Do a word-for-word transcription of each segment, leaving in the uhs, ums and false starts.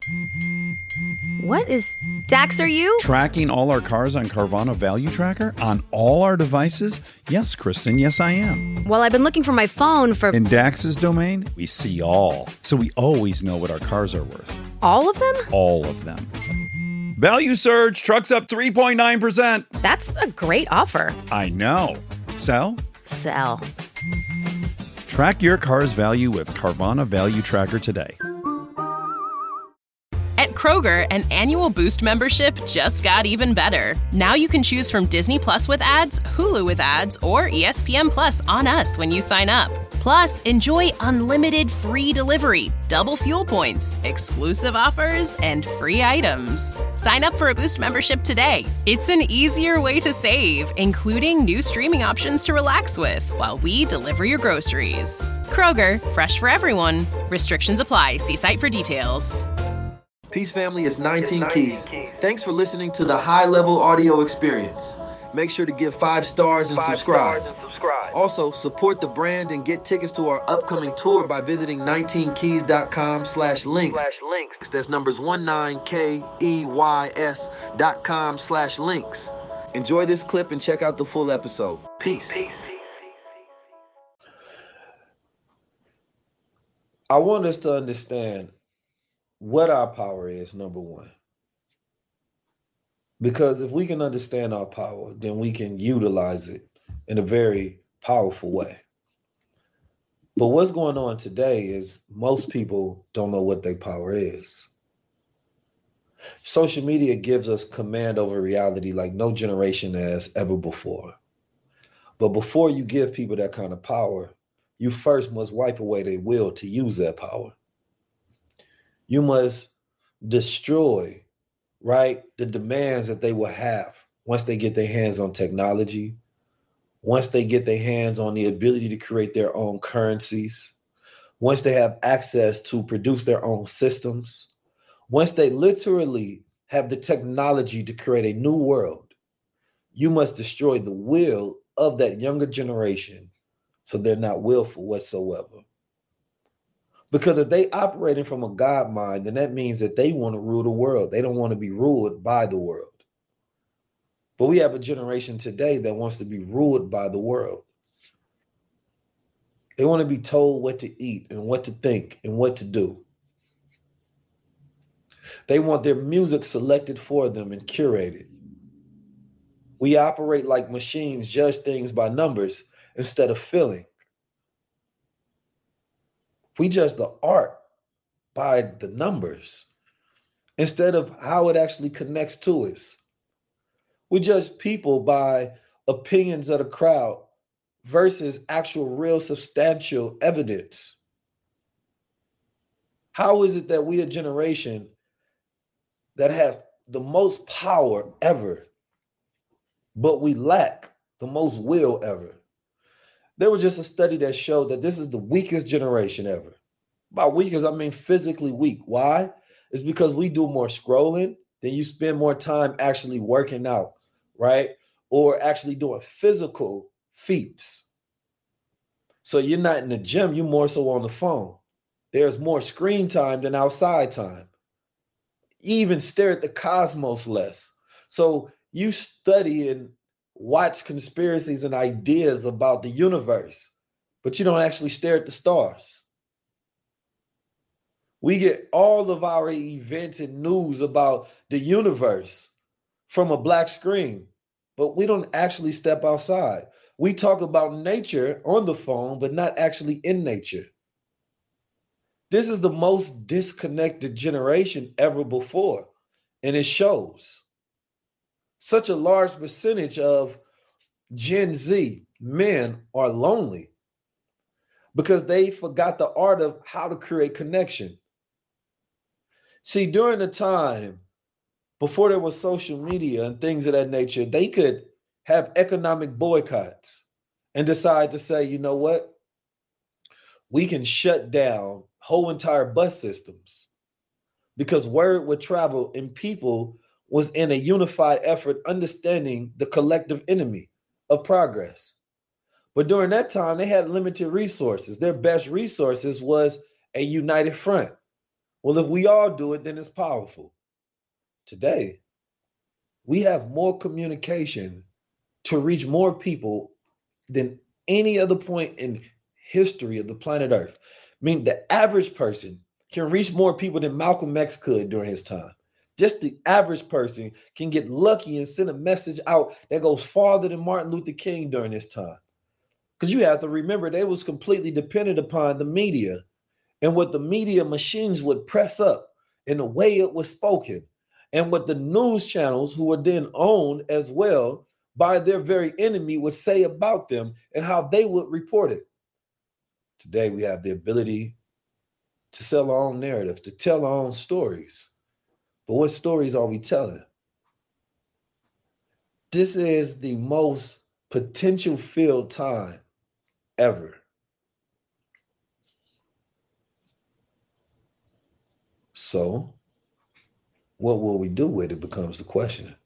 What is... Dax, are you? Tracking all our cars on Carvana Value Tracker on all our devices? Yes, Kristen, yes, I am. Well, I've been looking for my phone for... In Dax's domain, we see all. So we always know what our cars are worth. All of them? All of them. Value surge, trucks up three point nine percent. That's a great offer. I know. Sell? Sell. Track your car's value with Carvana Value Tracker today. At Kroger, an annual Boost membership just got even better. Now you can choose from Disney Plus with ads, Hulu with ads, or E S P N Plus on us when you sign up. Plus, enjoy unlimited free delivery, double fuel points, exclusive offers, and free items. Sign up for a Boost membership today. It's an easier way to save, including new streaming options to relax with while we deliver your groceries. Kroger, fresh for everyone. Restrictions apply. See site for details. Peace Family is nineteen Keys. Thanks for listening to the High Level Audio Experience. Make sure to give five stars and subscribe. Also, support the brand and get tickets to our upcoming tour by visiting nineteen keys dot com slash links. That's numbers nineteen keys dot com slash links. Enjoy this clip and check out the full episode. Peace. I want us to understand what our power is, number one. Because if we can understand our power, then we can utilize it in a very powerful way. But what's going on today is most people don't know what their power is. Social media gives us command over reality like no generation has ever before. But before you give people that kind of power, you first must wipe away their will to use that power. You must destroy, right, the demands that they will have once they get their hands on technology, once they get their hands on the ability to create their own currencies, once they have access to produce their own systems, once they literally have the technology to create a new world, you must destroy the will of that younger generation so they're not willful whatsoever. Because if they operating from a God mind, then that means that they want to rule the world. They don't want to be ruled by the world. But we have a generation today that wants to be ruled by the world. They want to be told what to eat and what to think and what to do. They want their music selected for them and curated. We operate like machines, judge things by numbers instead of feeling. We judge the art by the numbers instead of how it actually connects to us. We judge people by opinions of the crowd versus actual real substantial evidence. How is it that we a generation that has the most power ever, but we lack the most will ever? There was just a study that showed that this is the weakest generation ever. By weak, as I mean physically weak. Why? It's because we do more scrolling, then you spend more time actually working out, right? Or actually doing physical feats. So you're not in the gym, you're more so on the phone. There's more screen time than outside time. You even stare at the cosmos less. So you study and watch conspiracies and ideas about the universe, but you don't actually stare at the stars. We get all of our events and news about the universe from a black screen, but we don't actually step outside. We talk about nature on the phone, but not actually in nature. This is the most disconnected generation ever before, and it shows. Such a large percentage of Gen Z men are lonely because they forgot the art of how to create connection. See, during the time before there was social media and things of that nature, they could have economic boycotts and decide to say, you know what? We can shut down whole entire bus systems because word would travel and people was in a unified effort understanding the collective enemy of progress. But during that time, they had limited resources. Their best resources was a united front. Well, if we all do it, then it's powerful. Today, we have more communication to reach more people than any other point in history of the planet Earth. I mean, the average person can reach more people than Malcolm X could during his time. Just the average person can get lucky and send a message out that goes farther than Martin Luther King during his time. Because you have to remember, they was completely dependent upon the media and what the media machines would press up and the way it was spoken and what the news channels, who were then owned as well by their very enemy, would say about them and how they would report it. Today, we have the ability to sell our own narrative, to tell our own stories. But what stories are we telling? This is the most potential-filled time ever. So, what will we do with it becomes the question.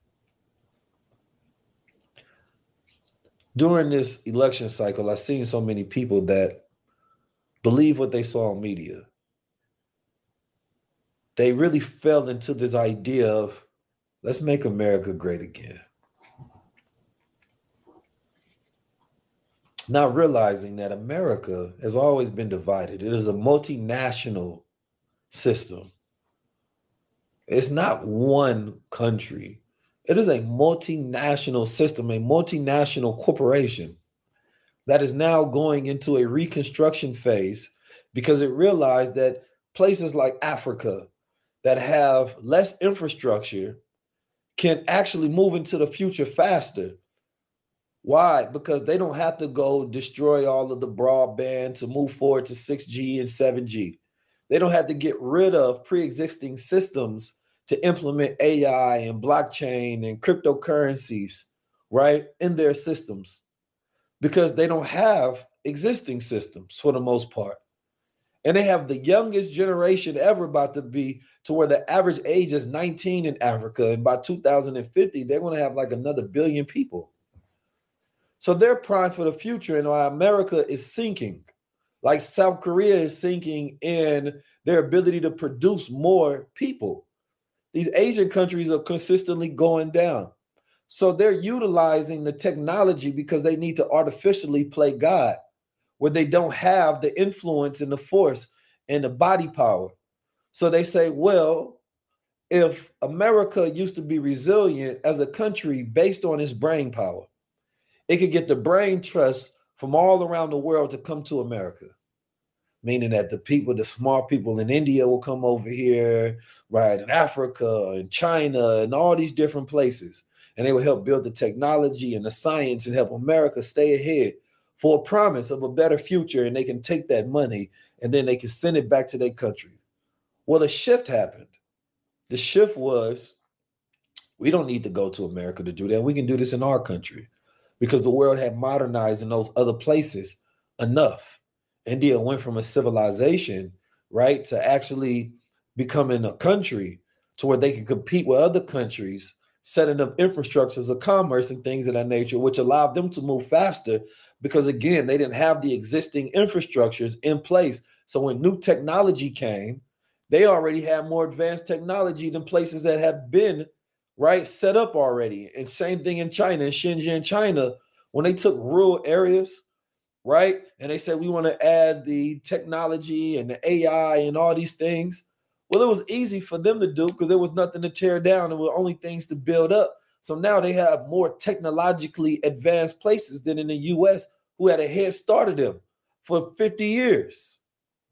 During this election cycle, I've seen so many people that believe what they saw on media. They really fell into this idea of, let's make America great again. Not realizing that America has always been divided. It is a multinational system. It's not one country. It is a multinational system, a multinational corporation that is now going into a reconstruction phase because it realized that places like Africa that have less infrastructure can actually move into the future faster. Why? Because they don't have to go destroy all of the broadband to move forward to six G and seven G. They don't have to get rid of pre-existing systems to implement A I and blockchain and cryptocurrencies, right, in their systems, because they don't have existing systems for the most part. And they have the youngest generation ever about to be to where the average age is nineteen in Africa. And by two thousand fifty, they're going to have like another billion people. So they're primed for the future. And while America is sinking, like South Korea is sinking in their ability to produce more people, these Asian countries are consistently going down. So they're utilizing the technology because they need to artificially play God, where they don't have the influence and the force and the body power. So they say, well, if America used to be resilient as a country based on its brain power, it could get the brain trust from all around the world to come to America. Meaning that the people, the smart people in India will come over here, right, in Africa and China and all these different places. And they will help build the technology and the science and help America stay ahead for a promise of a better future. And they can take that money and then they can send it back to their country. Well, a shift happened. The shift was, we don't need to go to America to do that. We can do this in our country because the world had modernized in those other places enough. India went from a civilization, right, to actually becoming a country to where they can compete with other countries, setting up infrastructures of commerce and things of that nature, which allowed them to move faster because, again, they didn't have the existing infrastructures in place. So when new technology came, they already had more advanced technology than places that have been, right, set up already. And same thing in China, in Xinjiang, China, when they took rural areas, right? And they said, we want to add the technology and the A I and all these things. Well, it was easy for them to do because there was nothing to tear down. There were only things to build up. So now they have more technologically advanced places than in the U S, who had a head start of them for fifty years.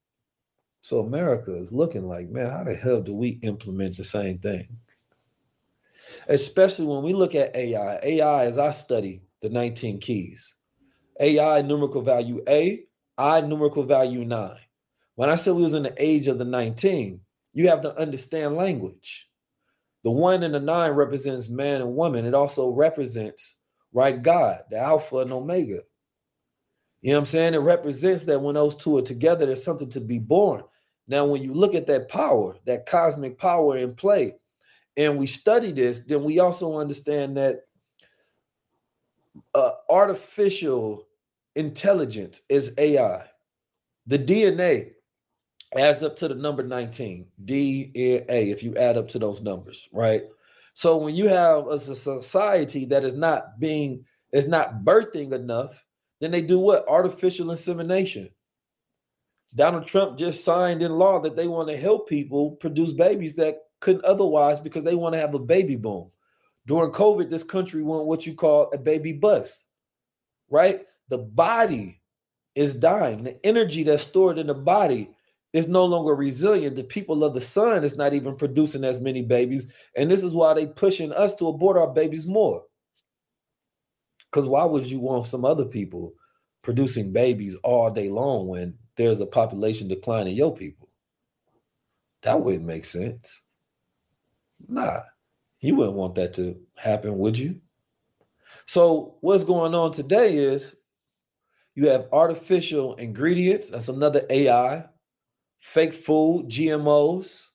So America is looking like, man, how the hell do we implement the same thing? Especially when we look at A I. A I, as I study the nineteen keys. A I numerical value A, I numerical value nine. When I said we was in the age of the nineteen, you have to understand language. The one and the nine represents man and woman. It also represents, right, God, the Alpha and Omega. You know what I'm saying? It represents that when those two are together, there's something to be born. Now, when you look at that power, that cosmic power in play, and we study this, then we also understand that uh, artificial intelligence is A I. The D N A adds up to the number nineteen, D N A, if you add up to those numbers, right? So when you have a society that is not being, is not birthing enough, then they do what? Artificial insemination. Donald Trump just signed in law that they want to help people produce babies that couldn't otherwise because they want to have a baby boom. During COVID, this country went what you call a baby bust, right? The body is dying. The energy that's stored in the body is no longer resilient. The people of the sun is not even producing as many babies. And this is why they pushing us to abort our babies more. Because why would you want some other people producing babies all day long when there's a population decline in your people? That wouldn't make sense. Nah, you wouldn't want that to happen, would you? So what's going on today is you have artificial ingredients. That's another A I. Fake food, G M Os.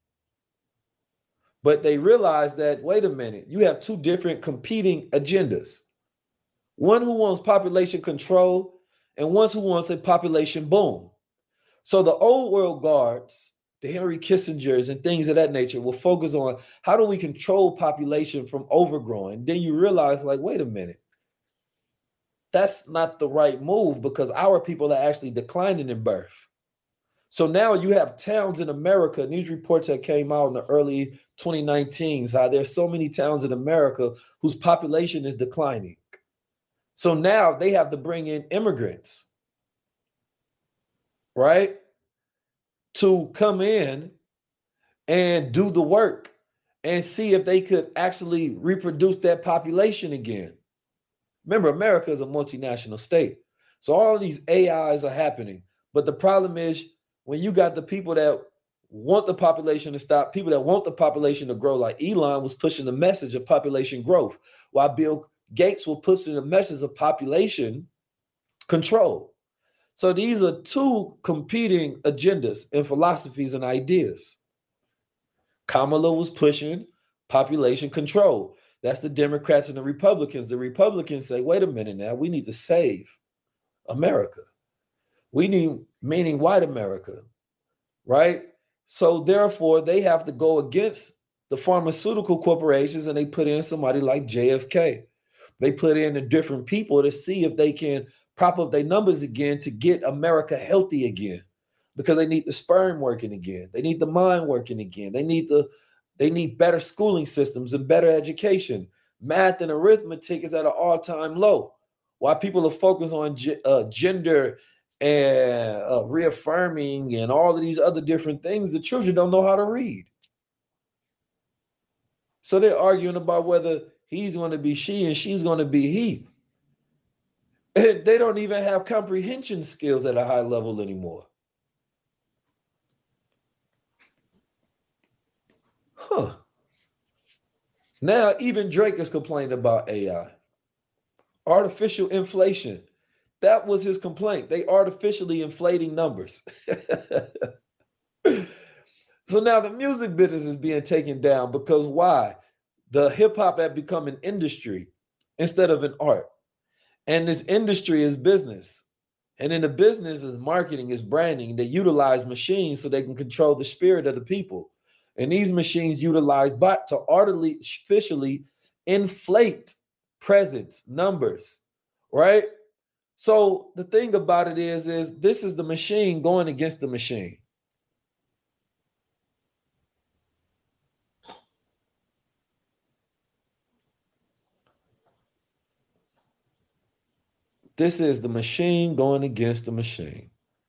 But they realize that, wait a minute, you have two different competing agendas. One who wants population control and one who wants a population boom. So the old world guards, the Henry Kissingers and things of that nature will focus on how do we control population from overgrowing. Then you realize, like, wait a minute, that's not the right move because our people are actually declining in birth. So now you have towns in America, news reports that came out in the early twenty nineteens, how there's so many towns in America whose population is declining. So now they have to bring in immigrants, right, to come in and do the work and see if they could actually reproduce that population again. Remember, America is a multinational state. So all of these A Is are happening. But the problem is when you got the people that want the population to stop, people that want the population to grow, like Elon was pushing the message of population growth, while Bill Gates will push in the message of population control. So these are two competing agendas and philosophies and ideas. Kamala was pushing population control. That's the Democrats and the Republicans. The Republicans say, wait a minute now, we need to save America. We need, meaning white America, right? So therefore, they have to go against the pharmaceutical corporations and they put in somebody like J F K. They put in the different people to see if they can prop up their numbers again to get America healthy again, because they need the sperm working again. They need the mind working again. They need the, they need better schooling systems and better education. Math and arithmetic is at an all-time low. While people are focused on uh, gender and uh, reaffirming and all of these other different things, the children don't know how to read. So they're arguing about whether he's going to be she and she's going to be he. And they don't even have comprehension skills at a high level anymore. Huh. Now, even Drake is complaining about A I. Artificial inflation. That was his complaint. They artificially inflating numbers. So now the music business is being taken down because why? The hip hop had become an industry instead of an art. And this industry is business. And in the business is marketing, is branding. They utilize machines so they can control the spirit of the people. And these machines utilize bot to artificially inflate presence, numbers, right? So the thing about it is, is this is the machine going against the machine. This is the machine going against the machine.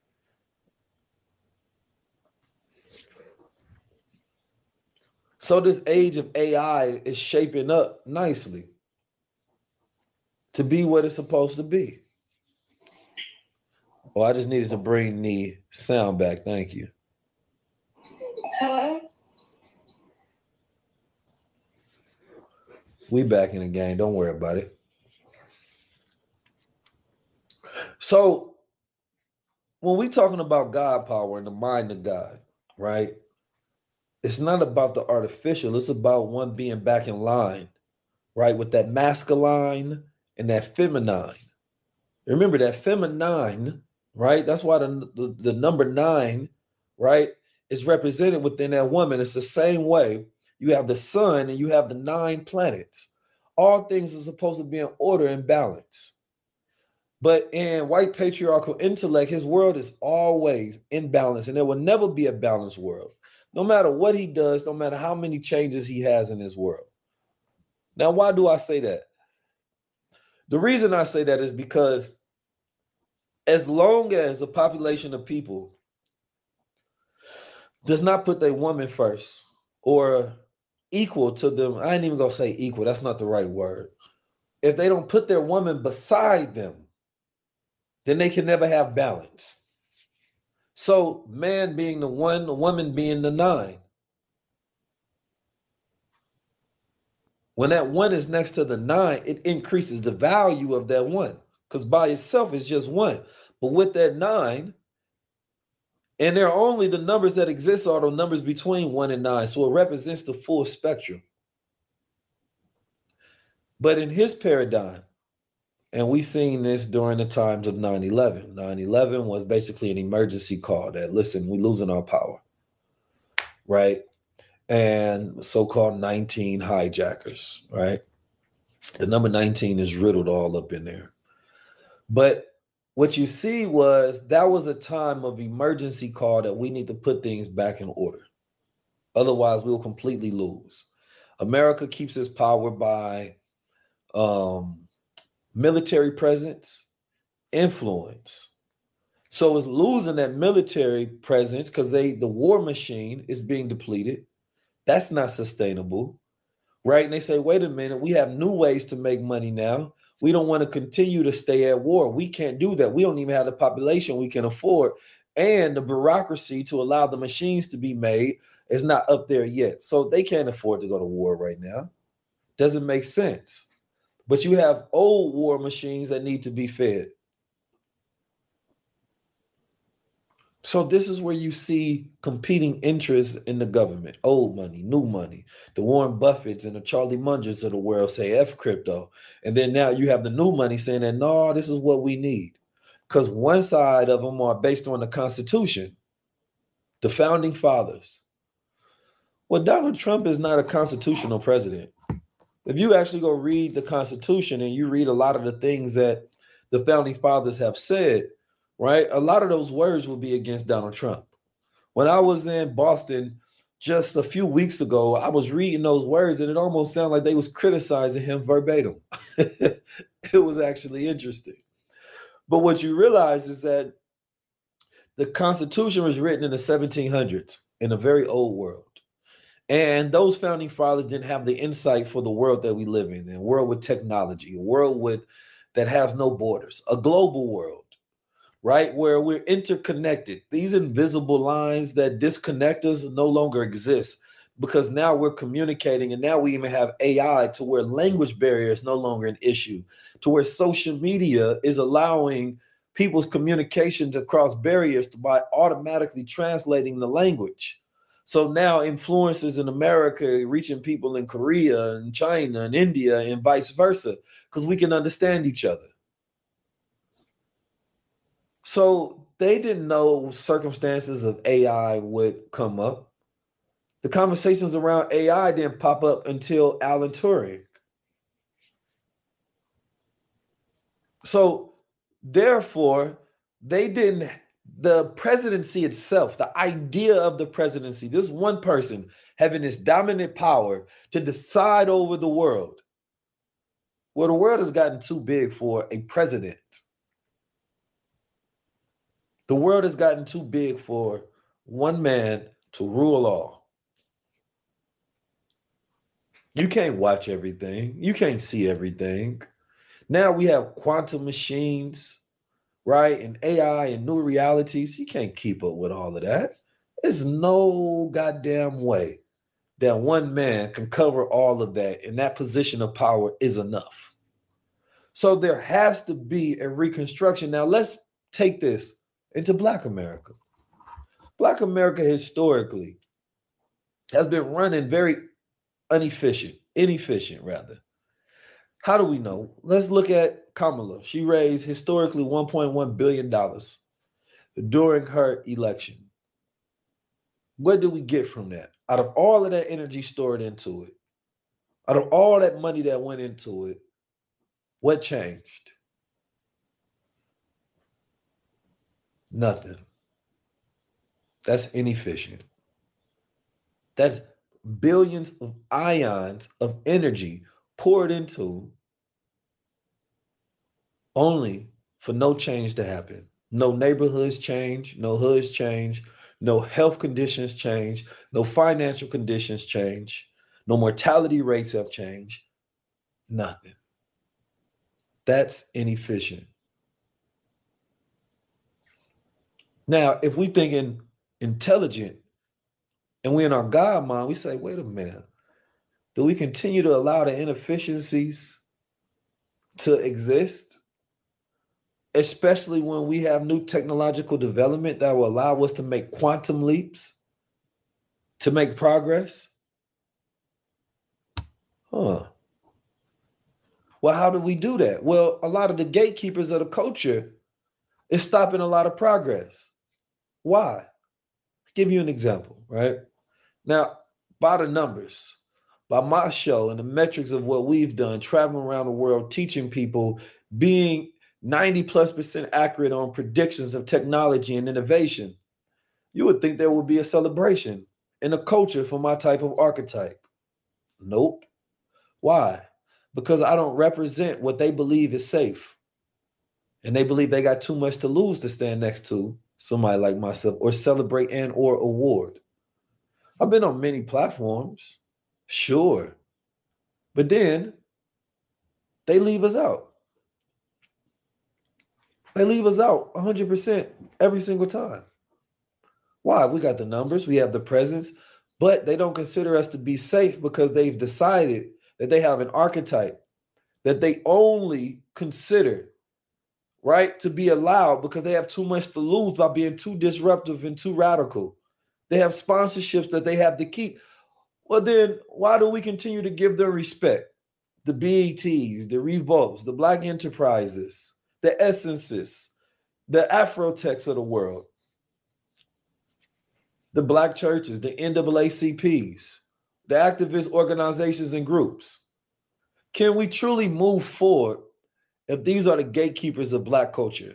So this age of A I is shaping up nicely to be what it's supposed to be. Oh, I just needed to bring the sound back. Thank you. Hello? We back in the game. Don't worry about it. So when we talking about God power and the mind of God, right? It's not about the artificial. It's about one being back in line, right? With that masculine and that feminine. Remember that feminine, right? That's why the, the, the number nine right, is represented within that woman. It's the same way you have the sun and you have the nine planets. All things are supposed to be in order and balance. But in white patriarchal intellect, his world is always in balance, and there will never be a balanced world, no matter what he does, no matter how many changes he has in his world. Now, why do I say that? The reason I say that is because as long as a population of people does not put their woman first or equal to them, I ain't even gonna say equal, that's not the right word. If they don't put their woman beside them, then they can never have balance. So man being the one, the woman being the nine. When that one is next to the nine, it increases the value of that one, because by itself it's just one. But with that nine, and there are only the numbers that exist are the numbers between one and nine. So it represents the full spectrum. But in his paradigm, and we've seen this during the times of nine eleven. nine eleven was basically an emergency call that, listen, we're losing our power, right? And so-called nineteen hijackers, right? The number nineteen is riddled all up in there. But what you see was that was a time of emergency call that we need to put things back in order. Otherwise, we'll completely lose. America keeps its power by um, military presence, influence. So it's losing that military presence because they the war machine is being depleted. That's not sustainable, right? And they say, wait a minute, we have new ways to make money now. We don't want to continue to stay at war. We can't do that. We don't even have the population we can afford. And the bureaucracy to allow the machines to be made is not up there yet. So they can't afford to go to war right now. Doesn't make sense. But you have old war machines that need to be fed. So this is where you see competing interests in the government. Old money, new money. The Warren Buffetts and the Charlie Mungers of the world say F crypto. And then now you have the new money saying that, no, this is what we need. Because one side of them are based on the Constitution, the founding fathers. Well, Donald Trump is not a constitutional president. If you actually go read the Constitution and you read a lot of the things that the founding fathers have said, right, a lot of those words will be against Donald Trump. When I was in Boston just a few weeks ago, I was reading those words and it almost sounded like they was criticizing him verbatim. It was actually interesting. But what you realize is that the Constitution was written in the seventeen hundreds in a very old world. And those founding fathers didn't have the insight for the world that we live in, a world with technology, a world with that has no borders, a global world, right, where we're interconnected. These invisible lines that disconnect us no longer exist because now we're communicating, and now we even have A I to where language barrier is no longer an issue, to where social media is allowing people's communication to cross barriers by automatically translating the language. So now influencers in America reaching people in Korea and China and India and vice versa, because we can understand each other. So they didn't know circumstances of A I would come up. The conversations around A I didn't pop up until Alan Turing. So therefore, they didn't, the presidency itself, the idea of the presidency, this one person having this dominant power to decide over the world. Well, the world has gotten too big for a president. The world has gotten too big for one man to rule all. You can't watch everything. You can't see everything. Now we have quantum machines, right? And A I and new realities. You can't keep up with all of that. There's no goddamn way that one man can cover all of that, and that position of power is enough. So there has to be a reconstruction. Now let's take this into Black America. Black America historically has been running very inefficient, inefficient rather. How do we know? Let's look at Kamala. She raised historically one point one billion dollars during her election. what do we get from that? Out of all of that energy stored into it, out of all that money that went into it, what changed? Nothing. That's inefficient. That's billions of ions of energy poured into only for no change to happen. No neighborhoods change, no hoods change, no health conditions change, no financial conditions change, no mortality rates have changed. Nothing. That's inefficient. Now, if we thinking intelligent and we in our God mind, we say, wait a minute, do we continue to allow the inefficiencies to exist? Especially when we have new technological development that will allow us to make quantum leaps, to make progress? Huh. Well, how do we do that? Well, a lot of the gatekeepers of the culture is stopping a lot of progress. Why? I'll give you an example, right? Now, by the numbers, by my show and the metrics of what we've done, traveling around the world, teaching people, being ninety plus percent accurate on predictions of technology and innovation, you would think there would be a celebration in a culture for my type of archetype. Nope. Why? Because I don't represent what they believe is safe. And they believe they got too much to lose to stand next to somebody like myself or celebrate and or award. I've been on many platforms, sure. But then they leave us out. They leave us out one hundred percent every single time. Why? We got the numbers, we have the presence, but they don't consider us to be safe because they've decided that they have an archetype that they only consider, right, to be allowed because they have too much to lose by being too disruptive and too radical. They have sponsorships that they have to keep. Well, then why do we continue to give them respect? The B E Ts, the Revolts, the Black Enterprises, the Essences, the Afrotechs of the world, the Black churches, the N double A C Ps, the activist organizations and groups. Can we truly move forward if these are the gatekeepers of Black culture?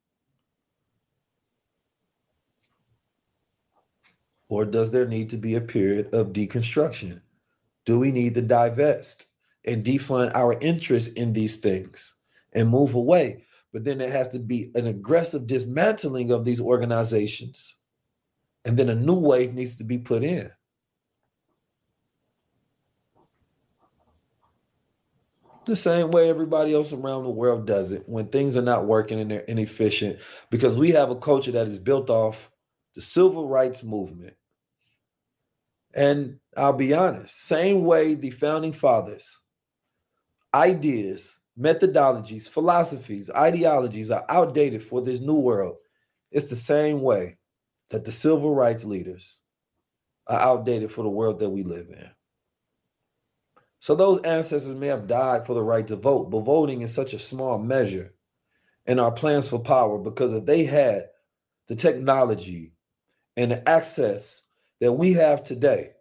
Or does there need to be a period of deconstruction? Do we need to divest and defund our interest in these things and move away? But then there has to be an aggressive dismantling of these organizations. And then a new wave needs to be put in. The same way everybody else around the world does it when things are not working and they're inefficient, because we have a culture that is built off the civil rights movement. And I'll be honest, same way the founding fathers, ideas, methodologies, philosophies, ideologies are outdated for this new world, it's the same way that the civil rights leaders are outdated for the world that we live in. So those ancestors may have died for the right to vote, but voting is such a small measure in our plans for power, because if they had the technology and the access that we have today,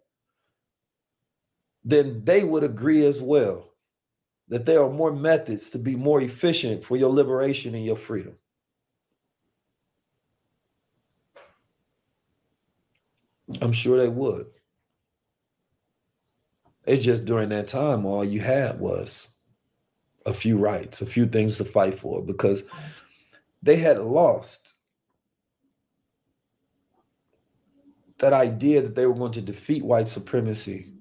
then they would agree as well that there are more methods to be more efficient for your liberation and your freedom. I'm sure they would. It's just during that time, all you had was a few rights, a few things to fight for, because they had lost that idea that they were going to defeat white supremacy.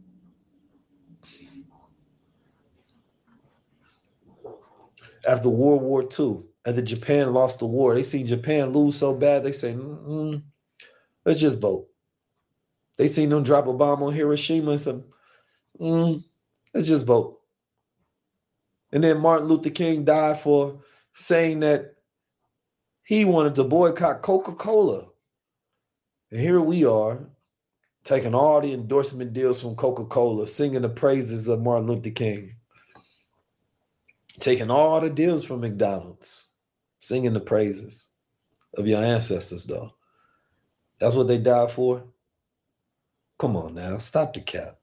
After World War Two, after Japan lost the war, they seen Japan lose so bad, they say, mm-mm, let's just vote. They seen them drop a bomb on Hiroshima and said, mm, let's just vote. And then Martin Luther King died for saying that he wanted to boycott Coca-Cola. And here we are, taking all the endorsement deals from Coca-Cola, singing the praises of Martin Luther King. Taking all the deals from McDonald's, singing the praises of your ancestors, though. That's what they died for. Come on now, stop the cap.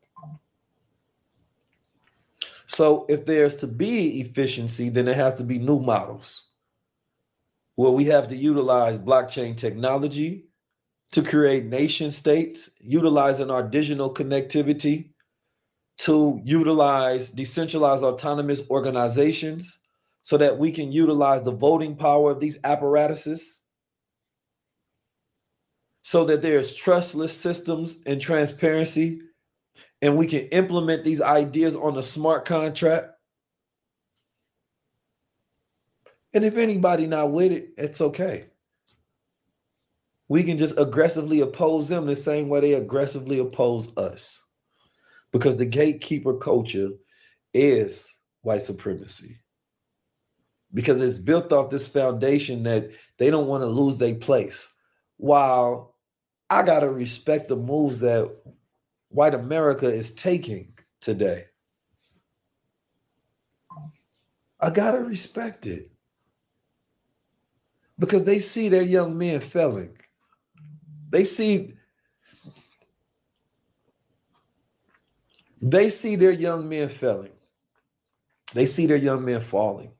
So if there's to be efficiency, then there has to be new models where we have to utilize blockchain technology to create nation states, utilizing our digital connectivity to utilize decentralized autonomous organizations so that we can utilize the voting power of these apparatuses, so that there's trustless systems and transparency, and we can implement these ideas on a smart contract. And if anybody not with it, it's okay. We can just aggressively oppose them the same way they aggressively oppose us. Because the gatekeeper culture is white supremacy. Because it's built off this foundation that they don't want to lose their place. While I got to respect the moves that white America is taking today. I got to respect it. Because they see their young men failing. They see, they see their young men failing. They see their young men falling.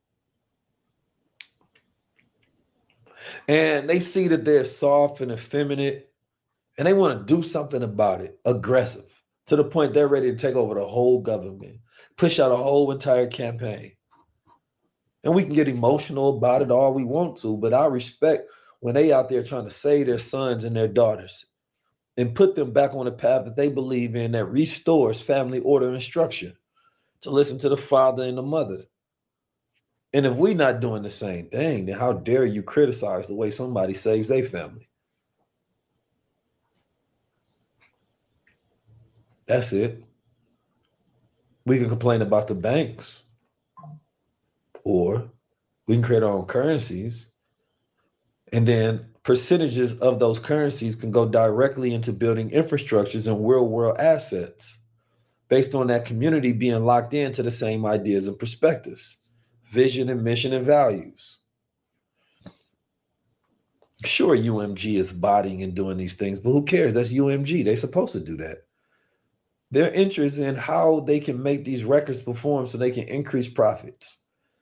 And they see that they're soft and effeminate, and they want to do something about it, aggressive, to the point they're ready to take over the whole government, push out a whole entire campaign. And we can get emotional about it all we want to, but I respect when they out there trying to save their sons and their daughters and put them back on the path that they believe in, that restores family order and structure, to listen to the father and the mother. And if we're not doing the same thing, then how dare you criticize the way somebody saves their family? That's it. We can complain about the banks, or we can create our own currencies, and then percentages of those currencies can go directly into building infrastructures and real world assets based on that community being locked into the same ideas and perspectives, vision and mission and values. Sure, U M G is bodying and doing these things, but who cares? That's U M G. They're supposed to do that. Their interest in how they can make these records perform so they can increase profits.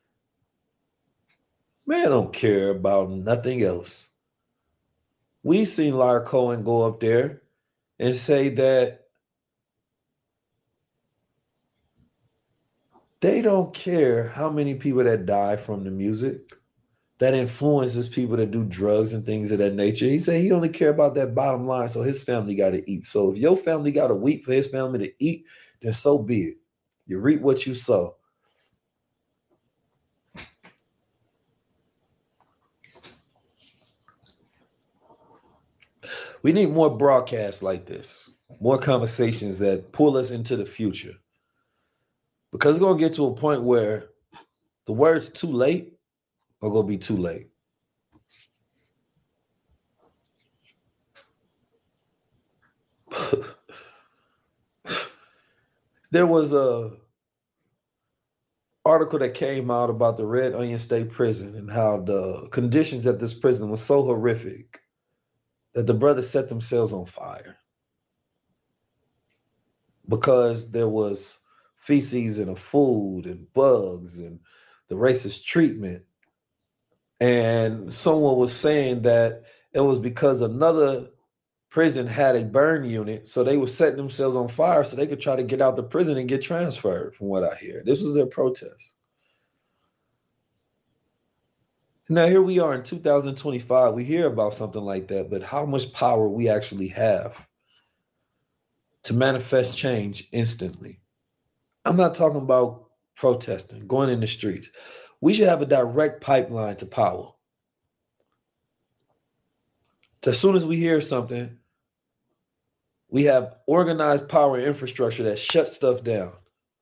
Man, I don't care about nothing else. We've seen Lara Cohen go up there and say that they don't care how many people that die from the music that influences people that do drugs and things of that nature. He said he only care about that bottom line, so his family got to eat. So if your family got to wait for his family to eat, then so be it. You reap what you sow. We need more broadcasts like this, more conversations that pull us into the future. Because it's going to get to a point where the words too late are going to be too late. There was a article that came out about the Red Onion State Prison and how the conditions at this prison was so horrific that the brothers set themselves on fire because there was feces in the food and bugs and the racist treatment. And someone was saying that it was because another prison had a burn unit, so they were setting themselves on fire so they could try to get out the prison and get transferred, from what I hear. This was their protest. Now, here we are in two thousand twenty-five. We hear about something like that, but how much power we actually have to manifest change instantly. I'm not talking about protesting, going in the streets. We should have a direct pipeline to power. As soon as we hear something, we have organized power and infrastructure that shuts stuff down.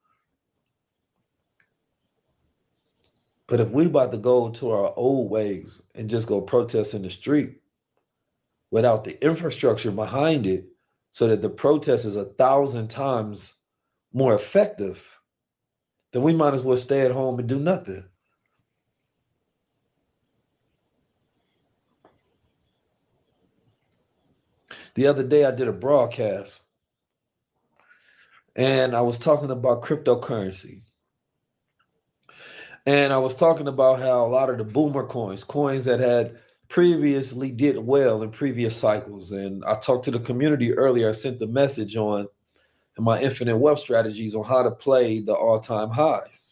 But if we about to go to our old ways and just go protest in the street without the infrastructure behind it so that the protest is a thousand times more effective, then we might as well stay at home and do nothing. The other day I did a broadcast and I was talking about cryptocurrency. And I was talking about how a lot of the boomer coins, coins that had previously did well in previous cycles. And I talked to the community earlier. I sent the message on my infinite wealth strategies on how to play the all-time highs.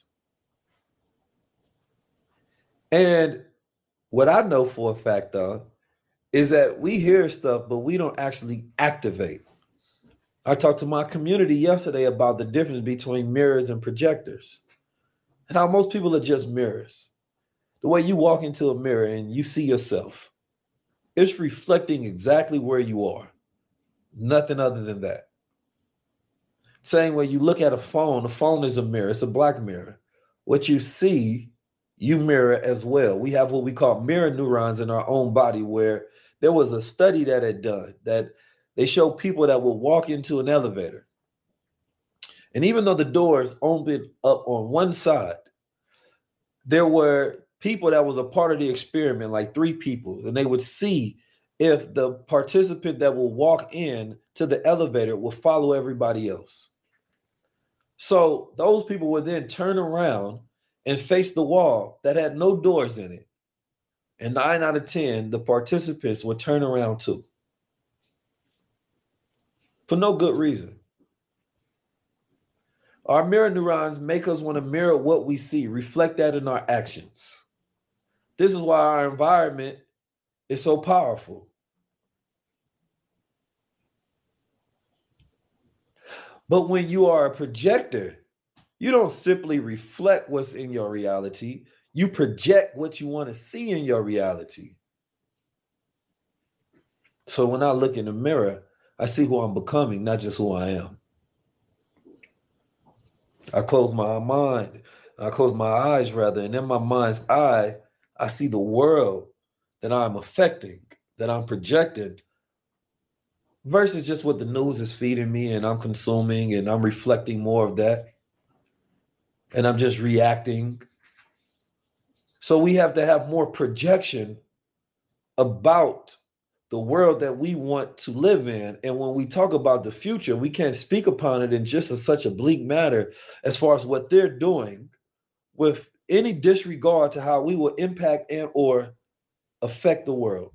And what I know for a fact, though, is that we hear stuff, but we don't actually activate. I talked to my community yesterday about the difference between mirrors and projectors and how most people are just mirrors. The way you walk into a mirror and you see yourself, it's reflecting exactly where you are. Nothing other than that. Same way you look at a phone, a phone is a mirror. It's a black mirror. What you see, you mirror as well. We have what we call mirror neurons in our own body, where there was a study that had done that they showed people that would walk into an elevator. And even though the doors opened up on one side, there were people that was a part of the experiment, like three people, and they would see if the participant that will walk in to the elevator will follow everybody else. So those people would then turn around and face the wall that had no doors in it. And nine out of ten, the participants would turn around too. For no good reason. Our mirror neurons make us want to mirror what we see, reflect that in our actions. This is why our environment is so powerful. But when you are a projector, you don't simply reflect what's in your reality. You project what you want to see in your reality. So when I look in the mirror, I see who I'm becoming, not just who I am. I close my mind, I close my eyes rather, and in my mind's eye, I see the world that I'm affecting, that I'm projecting, versus just what the news is feeding me and I'm consuming and I'm reflecting more of that. And I'm just reacting. So we have to have more projection about the world that we want to live in. And when we talk about the future, we can't speak upon it in just a, such a bleak matter as far as what they're doing with any disregard to how we will impact and or affect the world.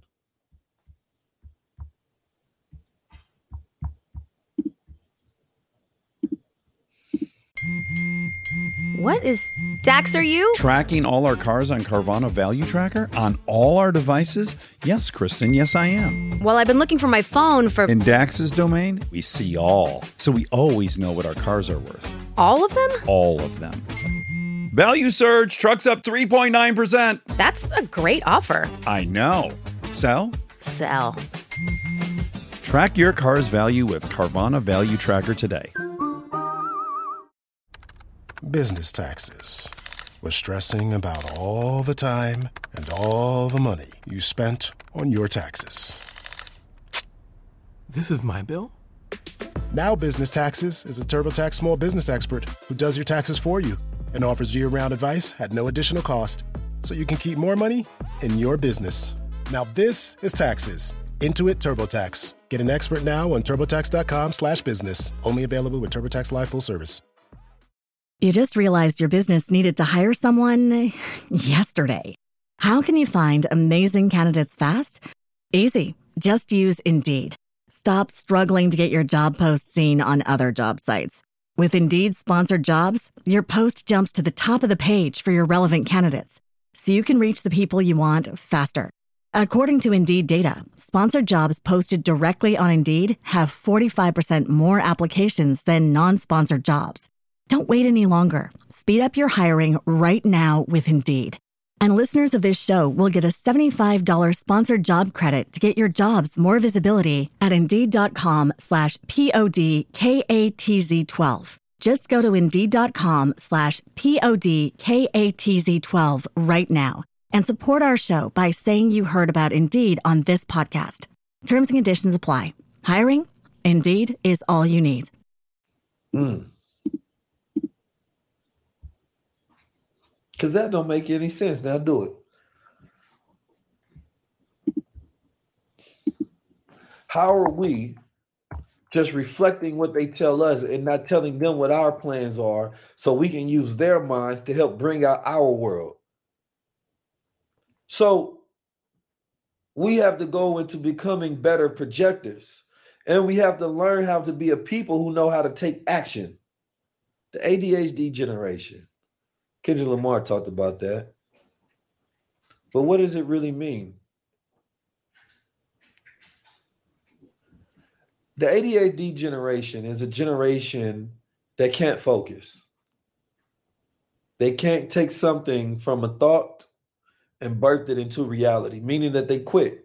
What is Dax, are you? Tracking all our cars on Carvana Value Tracker on all our devices? Yes, Kristen, yes, I am. Well, I've been looking for my phone for... In Dax's domain, we see all. So we always know what our cars are worth. All of them? All of them. Value surge, trucks up three point nine percent. That's a great offer. I know. Sell? Sell. Track your car's value with Carvana Value Tracker today. Business taxes. We're stressing about all the time and all the money you spent on your taxes. This is my bill? Now Business Taxes is a TurboTax small business expert who does your taxes for you and offers year-round advice at no additional cost, so you can keep more money in your business. Now this is taxes. Intuit TurboTax. Get an expert now on TurboTax.com slash business. Only available with TurboTax Live Full Service. You just realized your business needed to hire someone yesterday. How can you find amazing candidates fast? Easy. Just use Indeed. Stop struggling to get your job post seen on other job sites. With Indeed sponsored jobs, your post jumps to the top of the page for your relevant candidates, so you can reach the people you want faster. According to Indeed data, sponsored jobs posted directly on Indeed have forty-five percent more applications than non-sponsored jobs. Don't wait any longer. Speed up your hiring right now with Indeed. And listeners of this show will get a seventy-five dollars sponsored job credit to get your jobs more visibility at Indeed.com slash P-O-D-K-A-T-Z-12. Just go to Indeed.com slash P-O-D-K-A-T-Z-12 right now and support our show by saying you heard about Indeed on this podcast. Terms and conditions apply. Hiring? Indeed is all you need. Mm. Because that don't make any sense. Now do it. How are we just reflecting what they tell us and not telling them what our plans are so we can use their minds to help bring out our world? So we have to go into becoming better projectors, and we have to learn how to be a people who know how to take action. The A D H D generation. Kendrick Lamar talked about that. But what does it really mean? The A D H D generation is a generation that can't focus. They can't take something from a thought and birth it into reality, meaning that they quit.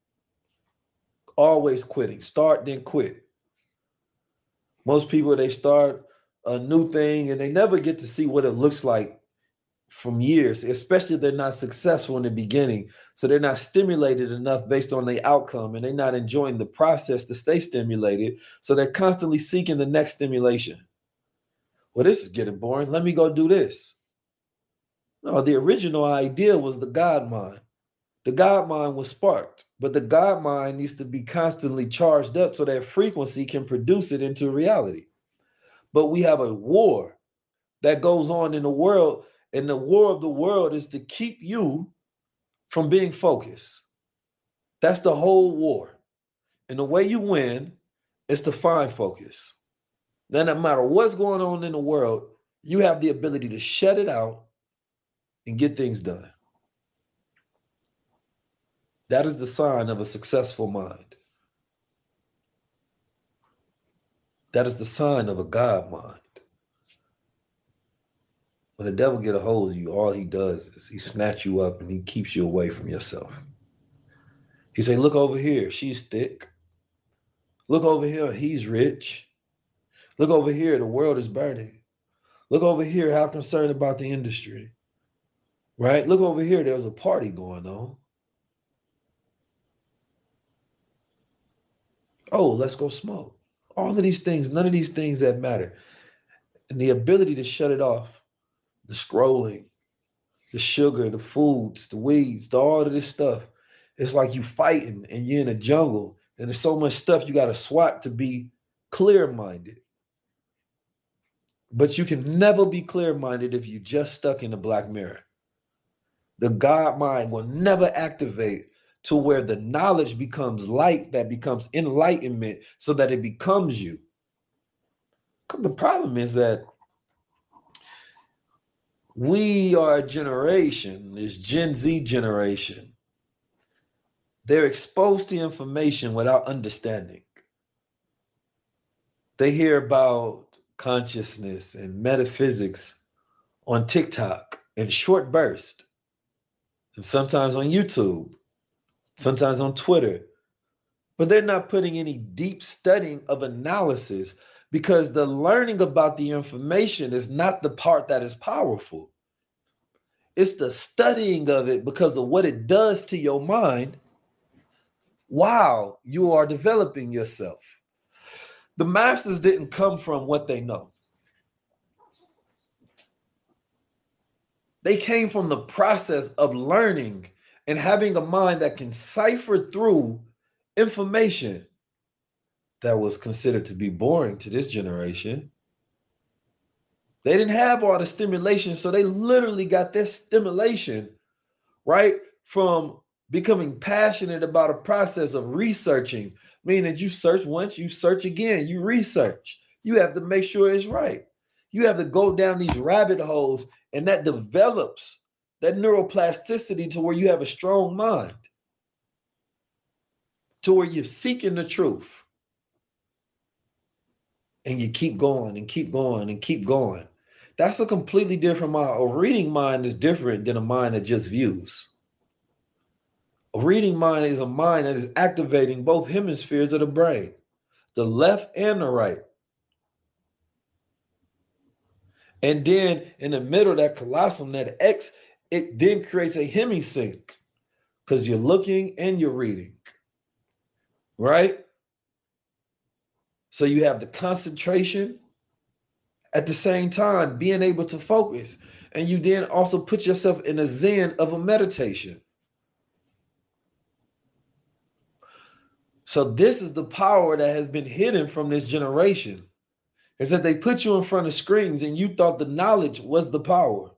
Always quitting. Start, then quit. Most people, they start a new thing and they never get to see what it looks like from years, especially if they're not successful in the beginning. So they're not stimulated enough based on the outcome, and they're not enjoying the process to stay stimulated. So they're constantly seeking the next stimulation. Well, this is getting boring. Let me go do this. No, the original idea was the God mind. The God mind was sparked, but the God mind needs to be constantly charged up so that frequency can produce it into reality. But we have a war that goes on in the world, and the war of the world is to keep you from being focused. That's the whole war. And the way you win is to find focus. Then no matter what's going on in the world, you have the ability to shut it out and get things done. That is the sign of a successful mind. That is the sign of a God mind. When the devil get a hold of you, all he does is he snatch you up and he keeps you away from yourself. He say, look over here, she's thick. Look over here, he's rich. Look over here, the world is burning. Look over here, how concerned about the industry. Right? Look over here, there's a party going on. Oh, let's go smoke. All of these things, none of these things that matter. And the ability to shut it off, the scrolling, the sugar, the foods, the weeds, the, all of this stuff. It's like you fighting and you're in a jungle and there's so much stuff you got to swat to be clear-minded. But you can never be clear-minded if you're just stuck in the black mirror. The God mind will never activate to where the knowledge becomes light, that becomes enlightenment, so that it becomes you. The problem is that we are a generation, this Gen Z generation. They're exposed to information without understanding. They hear about consciousness and metaphysics on TikTok in short bursts, and sometimes on YouTube, sometimes on Twitter, but they're not putting any deep studying of analysis, because the learning about the information is not the part that is powerful. It's the studying of it because of what it does to your mind while you are developing yourself. The masters didn't come from what they know. They came from the process of learning and having a mind that can cipher through information that was considered to be boring to this generation. They didn't have all the stimulation, so they literally got their stimulation, right, from becoming passionate about a process of researching, meaning that you search once, you search again, you research. You have to make sure it's right. You have to go down these rabbit holes, and that develops that neuroplasticity to where you have a strong mind, to where you're seeking the truth. And you keep going and keep going and keep going. That's a completely different mind. A reading mind is different than a mind that just views. A reading mind is a mind that is activating both hemispheres of the brain, the left and the right. And then in the middle, that colossum, that X, it then creates a hemisync because you're looking and you're reading, right? So you have the concentration at the same time, being able to focus. And you then also put yourself in a zen of a meditation. So this is the power that has been hidden from this generation, is that they put you in front of screens and you thought the knowledge was the power.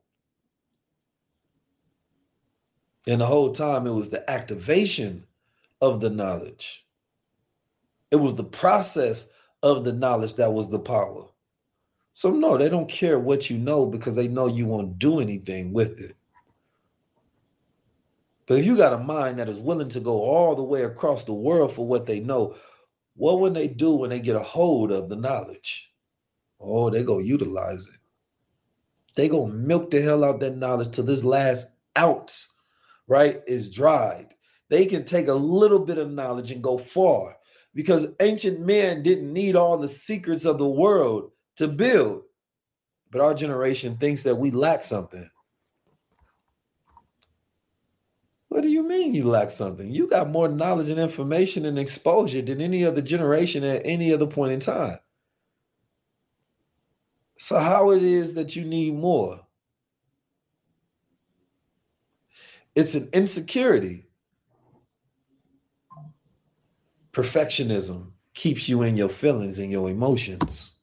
And the whole time it was the activation of the knowledge. It was the process of the knowledge that was the power. So no, they don't care what you know because they know you won't do anything with it. But if you got a mind that is willing to go all the way across the world for what they know, what would they do when they get a hold of the knowledge? Oh, they go utilize it. They go milk the hell out that knowledge till this last ounce, right, is dried. They can take a little bit of knowledge and go far because ancient men didn't need all the secrets of the world to build. But our generation thinks that we lack something. What do you mean you lack something? You got more knowledge and information and exposure than any other generation at any other point in time. So how it is that you need more? It's an insecurity. Perfectionism keeps you in your feelings and your emotions.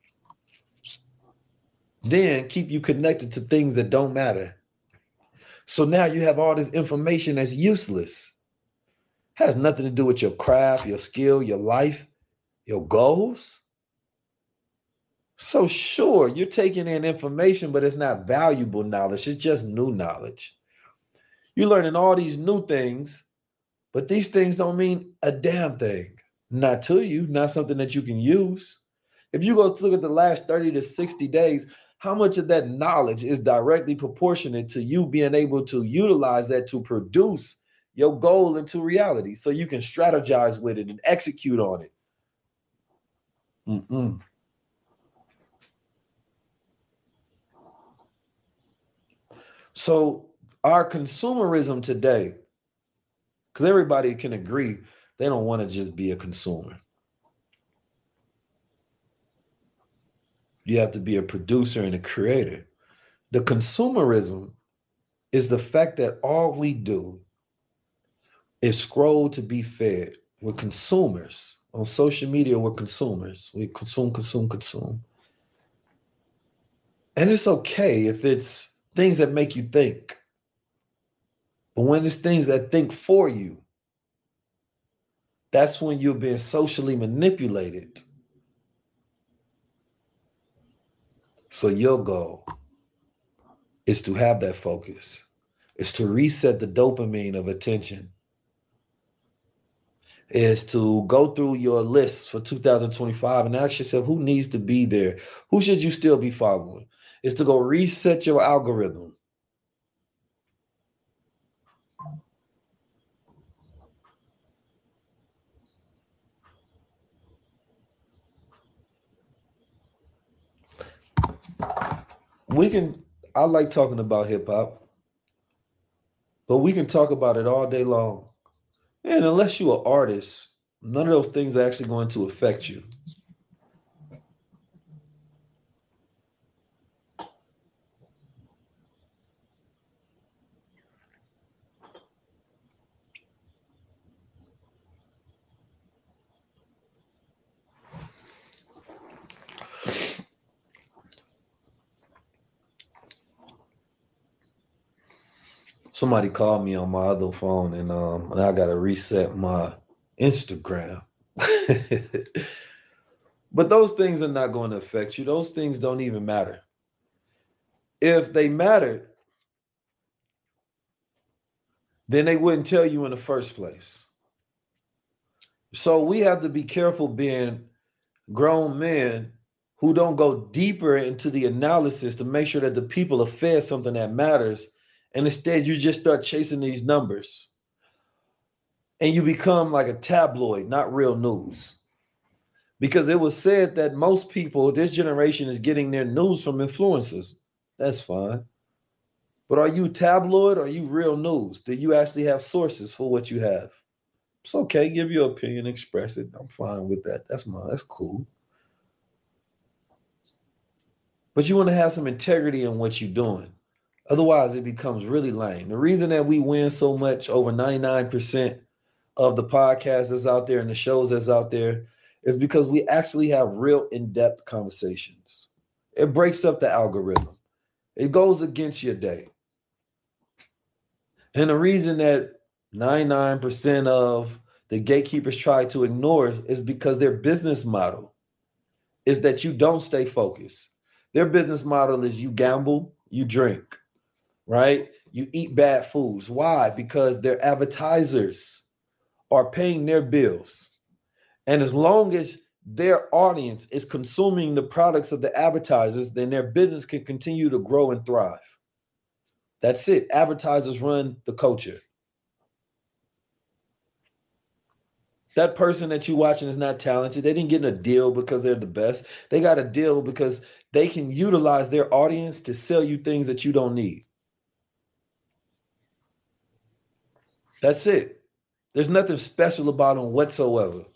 Then keep you connected to things that don't matter. So now you have all this information that's useless. Has nothing to do with your craft, your skill, your life, your goals. So sure, you're taking in information, but it's not valuable knowledge. It's just new knowledge. You're learning all these new things, but these things don't mean a damn thing. Not to you, not something that you can use. If you go look at the last thirty to sixty days, how much of that knowledge is directly proportionate to you being able to utilize that to produce your goal into reality so you can strategize with it and execute on it? Mm-mm. So our consumerism today, because everybody can agree, they don't want to just be a consumer. You have to be a producer and a creator. The consumerism is the fact that all we do is scroll to be fed. We're consumers. On social media, we're consumers. We consume, consume, consume. And it's okay if it's things that make you think. But when it's things that think for you, that's when you're being socially manipulated. So your goal is to have that focus. It's to reset the dopamine of attention. Is to go through your list for two thousand twenty-five and ask yourself who needs to be there. Who should you still be following? It's to go reset your algorithm. We can, I like talking about hip hop, but we can talk about it all day long. And unless you're an artist, none of those things are actually going to affect you. Somebody called me on my other phone and um and I gotta reset my Instagram. But those things are not going to affect you. Those things don't even matter. If they mattered, then they wouldn't tell you in the first place. So we have to be careful being grown men who don't go deeper into the analysis to make sure that the people are fed something that matters. And instead, you just start chasing these numbers. And you become like a tabloid, not real news. Because it was said that most people, this generation is getting their news from influencers. That's fine. But are you tabloid or are you real news? Do you actually have sources for what you have? It's okay. Give your opinion, express it. I'm fine with that. That's mine. That's cool. But you want to have some integrity in what you're doing. Otherwise, it becomes really lame. The reason that we win so much, over ninety-nine percent of the podcasts that's out there and the shows that's out there is because we actually have real in-depth conversations. It breaks up the algorithm. It goes against your day. And the reason that ninety-nine percent of the gatekeepers try to ignore is because their business model is that you don't stay focused. Their business model is you gamble, you drink, right? You eat bad foods. Why? Because their advertisers are paying their bills. And as long as their audience is consuming the products of the advertisers, then their business can continue to grow and thrive. That's it. Advertisers run the culture. That person that you're watching is not talented. They didn't get a deal because they're the best. They got a deal because they can utilize their audience to sell you things that you don't need. That's it. There's nothing special about them whatsoever.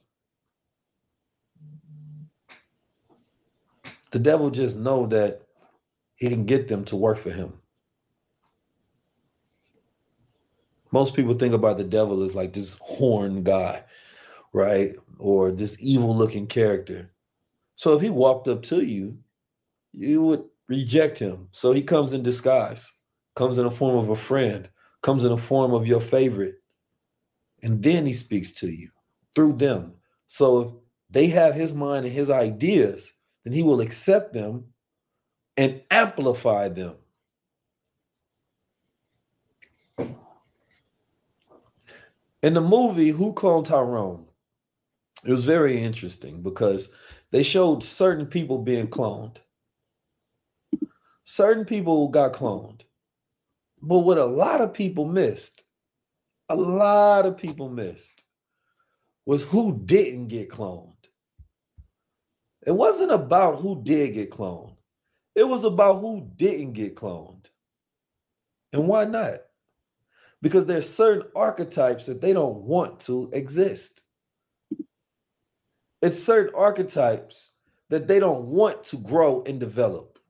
The devil just knows that he can get them to work for him. Most people think about the devil as like this horned guy, right? Or this evil-looking character. So if he walked up to you, you would reject him. So he comes in disguise, comes in the form of a friend, comes in the form of your favorite. And then he speaks to you through them. So if they have his mind and his ideas, then he will accept them and amplify them. In the movie, Who Cloned Tyrone? It was very interesting because they showed certain people being cloned. Certain people got cloned. But what a lot of people missed, a lot of people missed, was who didn't get cloned. It wasn't about who did get cloned. It was about who didn't get cloned. And why not? Because there's certain archetypes that they don't want to exist. It's certain archetypes that they don't want to grow and develop.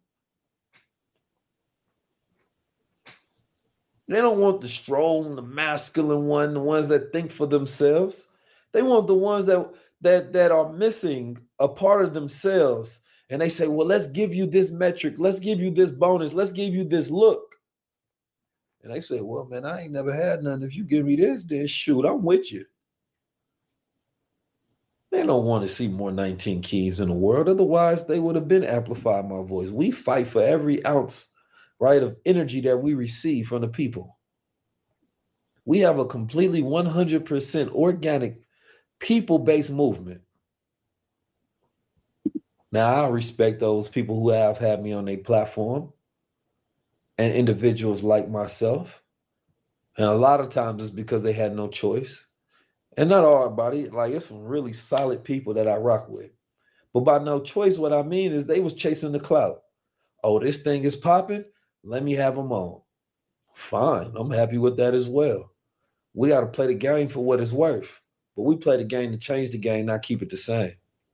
They don't want the strong, the masculine one, the ones that think for themselves. They want the ones that, that, that are missing a part of themselves. And they say, well, let's give you this metric. Let's give you this bonus. Let's give you this look. And they say, well, man, I ain't never had none. If you give me this, then shoot, I'm with you. They don't want to see more nineteen keys in the world. Otherwise, they would have been amplified my voice. We fight for every ounce, right, of energy that we receive from the people. We have a completely one hundred percent organic, people-based movement. Now, I respect those people who have had me on their platform and individuals like myself. And a lot of times it's because they had no choice. And not everybody, like it's some really solid people that I rock with. But by no choice, what I mean is they was chasing the clout. Oh, this thing is popping. Let me have them on. Fine. I'm happy with that as well. We got to play the game for what it's worth. But we play the game to change the game, not keep it the same.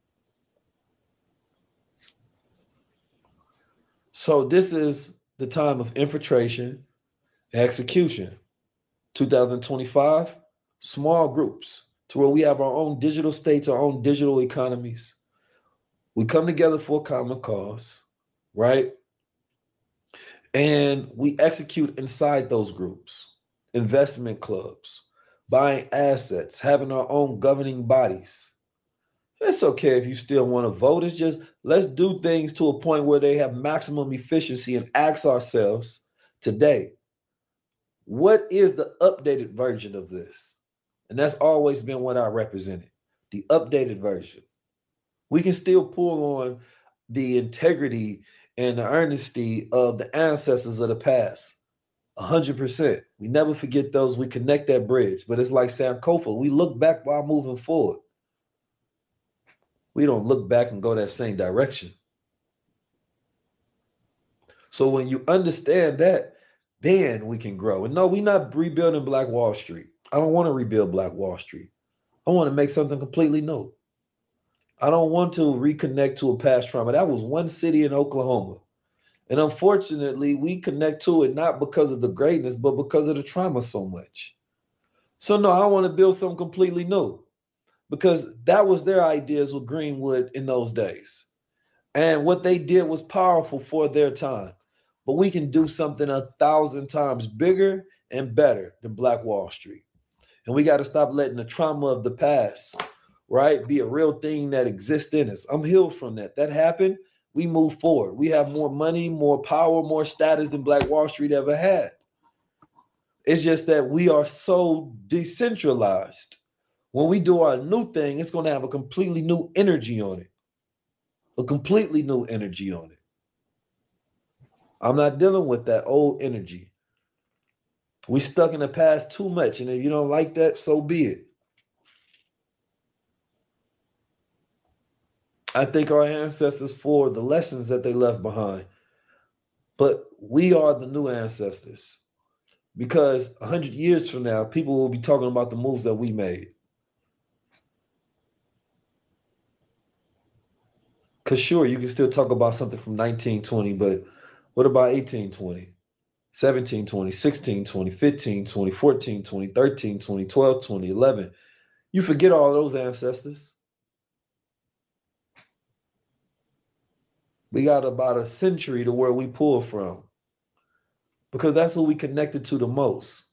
So this is the time of infiltration and execution. two thousand twenty-five, small groups to where we have our own digital states, our own digital economies. We come together for a common cause, right? And we execute inside those groups, investment clubs, buying assets, having our own governing bodies. It's okay if you still want to vote. It's just let's do things to a point where they have maximum efficiency and ask ourselves today, what is the updated version of this? And that's always been what I represented, the updated version. We can still pull on the integrity and the earnesty of the ancestors of the past, one hundred percent. We never forget those. We connect that bridge. But it's like Sankofa. We look back while moving forward. We don't look back and go that same direction. So when you understand that, then we can grow. And no, we're not rebuilding Black Wall Street. I don't want to rebuild Black Wall Street. I want to make something completely new. I don't want to reconnect to a past trauma. That was one city in Oklahoma. And unfortunately, we connect to it not because of the greatness, but because of the trauma so much. So no, I want to build something completely new because that was their ideas with Greenwood in those days. And what they did was powerful for their time. But we can do something a thousand times bigger and better than Black Wall Street. And we got to stop letting the trauma of the past, right, be a real thing that exists in us. I'm healed from that. That happened. We move forward. We have more money, more power, more status than Black Wall Street ever had. It's just that we are so decentralized. When we do our new thing, it's going to have a completely new energy on it. A completely new energy on it. I'm not dealing with that old energy. We stuck in the past too much. And if you don't like that, so be it. I thank our ancestors for the lessons that they left behind. But we are the new ancestors. Because one hundred years from now, people will be talking about the moves that we made. Because sure, you can still talk about something from nineteen twenty, but what about eighteen twenty, seventeen twenty, sixteen twenty, fifteen twenty, fourteen twenty, thirteen twenty, twelve twenty, eleven? You forget all those ancestors. We got about a century to where we pull from. Because that's what we connected to the most.